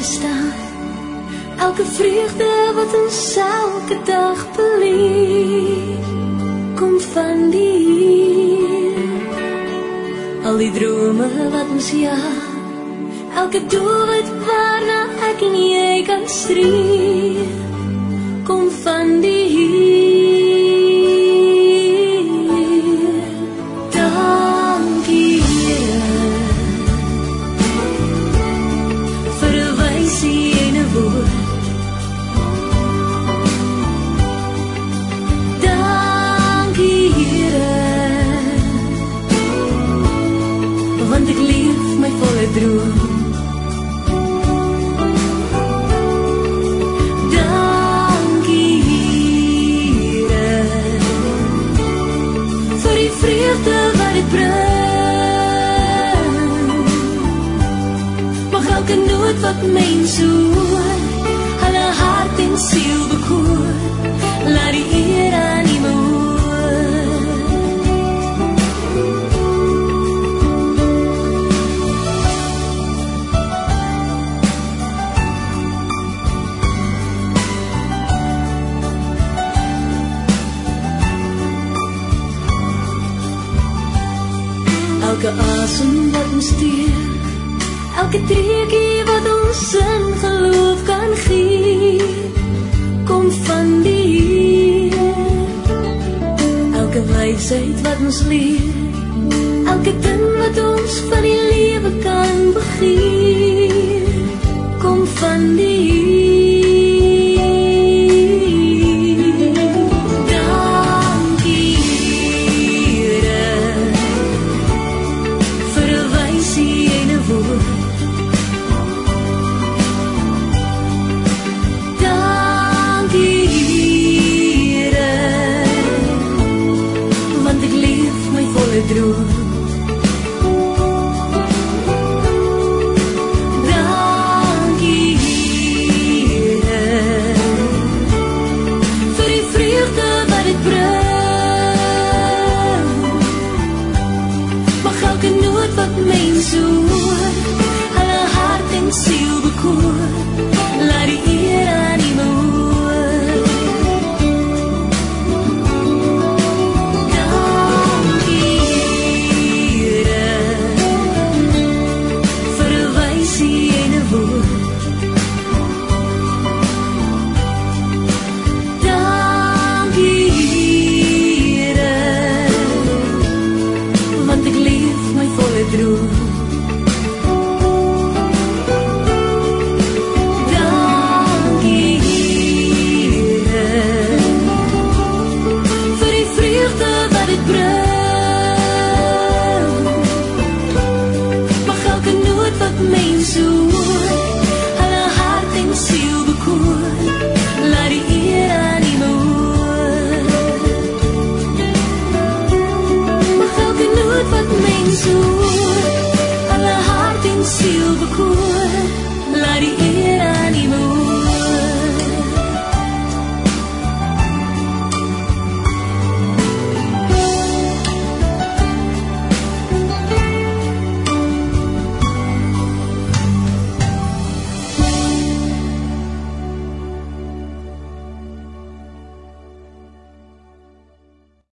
staan. Elke vreugde wat ons elke dag beleef, kom van die Heer. Al die drome wat ons jaag, elke doelwit waarna ek en jy kan streef, kom van die Heer. Dankie Here, vir 'n wysie en 'n woord. Dankie Here, want ek leef my volle droom. Vreugde wat dit bring, mag elke noot wat mens hoor, hulle hart en siel bekoor, laat die eer aan U elke asem wat ons steek, elke treukie wat ons in geloof kan gee, kom van die Heer. Elke wysheid wat ons leer, elke ding wat ons van die lewe kan begeer, kom van die Heer.